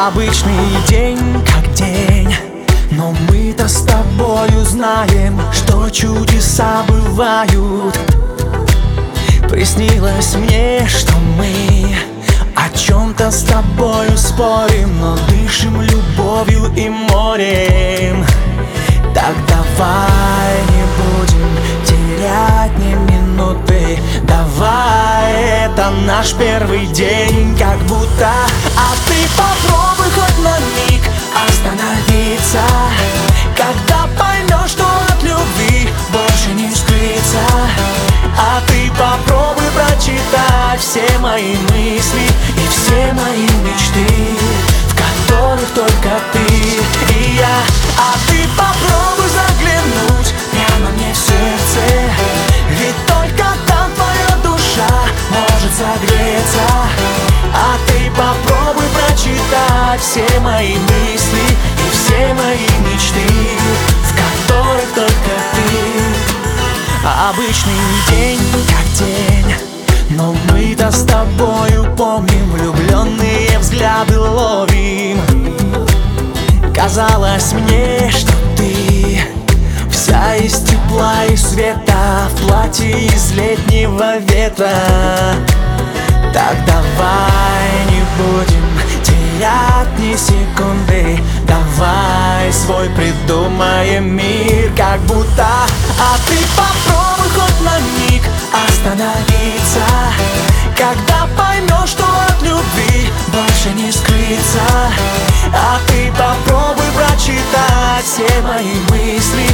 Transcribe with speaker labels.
Speaker 1: Обычный день как день, но мы-то с тобою знаем, что чудеса бывают. Приснилось мне, что мы о чем-то с тобою спорим, но дышим любовью и морем. Так давай не будем терять ни минуты, давай, это наш первый день, как будто. А ты попробуй хоть на миг остановиться, когда поймешь, что от любви больше не скрыться. А ты попробуй прочитать все мои мысли и все мои мечты, в которых только ты и я. А ты попробуй заглянуть прямо мне в сердце, ведь только там твоя душа может согреться. А ты попробуй прочитать все мои мысли и все мои мечты, в которых только ты. Обычный день как день, но мы-то с тобою помним, влюбленные взгляды ловим. Казалось мне, что ты вся из тепла и света, в платье из летнего ветра. Так давай не будем терять ни секунды, давай свой придумаем мир, как будто. А ты попробуй хоть на миг остановиться, когда поймешь, что от любви больше не скрыться. А ты попробуй прочитать все мои мысли